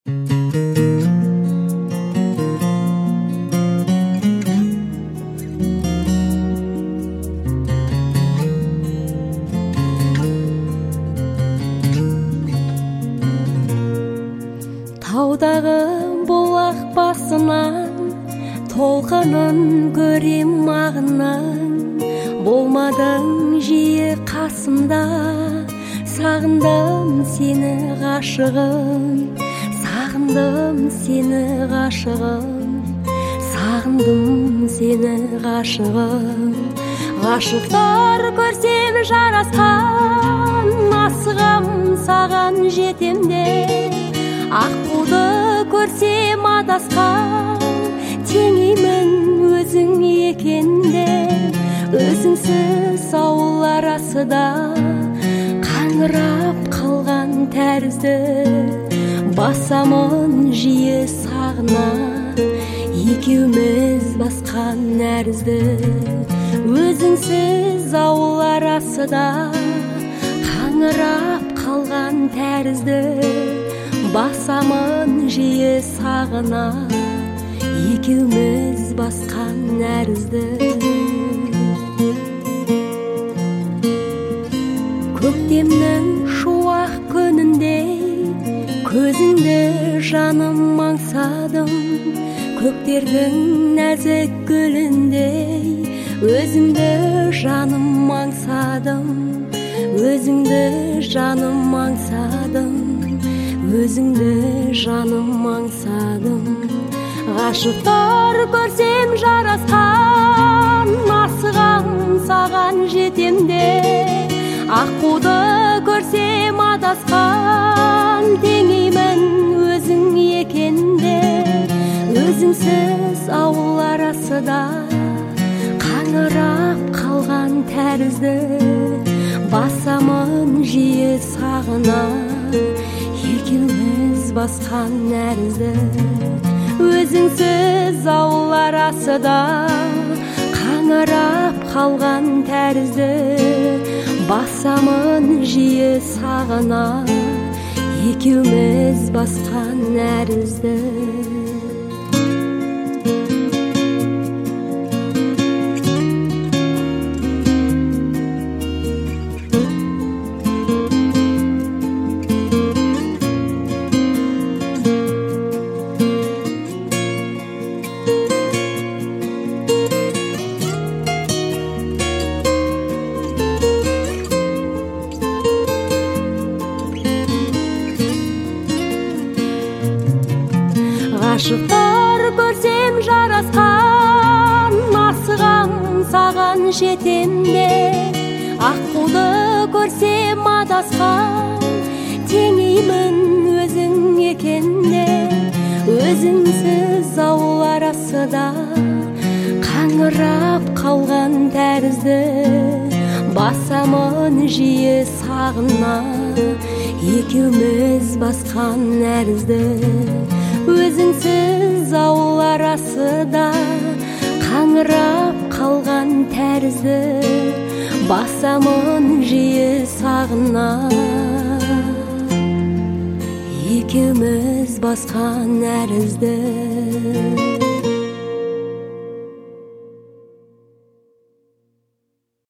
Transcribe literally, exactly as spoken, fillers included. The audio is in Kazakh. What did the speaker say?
Таудағы бұлақ басынан толқынын көрем ағынын, болмадың жиі қасымда, сағындым сені ғашығым, сағындым сені ғашығым, сағындым сені ғашығым. Ғашықтар көрсем жарасқан, асығам саған жетемде, аққуды көрсем адасқан, теңеймін өзің екенде. Өзіңсіз ауыл арасыда қаңырап қалған тәрізді, басамын жиі сағына, екеуміз басқан нәрізді. Өзіңсіз ауыл арасыда қаңырап қалған тәрізді, басамын жиі сағына, екеуміз басқан нәрізді. Көктемнің шуақ күніндей көзіңді жаным аңсадым, көктердің нәзік гүліндей өзіңді жаным аңсадым, өзіңді жаным аңсадым, өзіңді жаным аңсадым. Ғашықтар көрсем жарасқан, асығам саған жетемде, аққуды көрсем адасқан, теңеймін өзің екенде. Өзіңсіз ауыл арасыда қаңырап қалған тәрізді, басамын жиі сағына, екеуміз басқан нәрізді. Өзіңсіз ауыл арасыда қаңырап қалған тәрізді, басамын жиі сағына, екеуміз басқан нәрізді. Ғашықтар көрсем жарасқан, асығам саған жетемде, аққуды көрсем адасқан, теңеймін өзің екенде. Өзіңсіз ауыл арасыда қаңырап қалған тәрізді, басамын жиі сағына, екеуміз басқан нәрізді. Өзіңсіз ауыл арасыда қаңырап қалған тәрізді, басамын жиі сағына, екеуміз басқан нәрізді.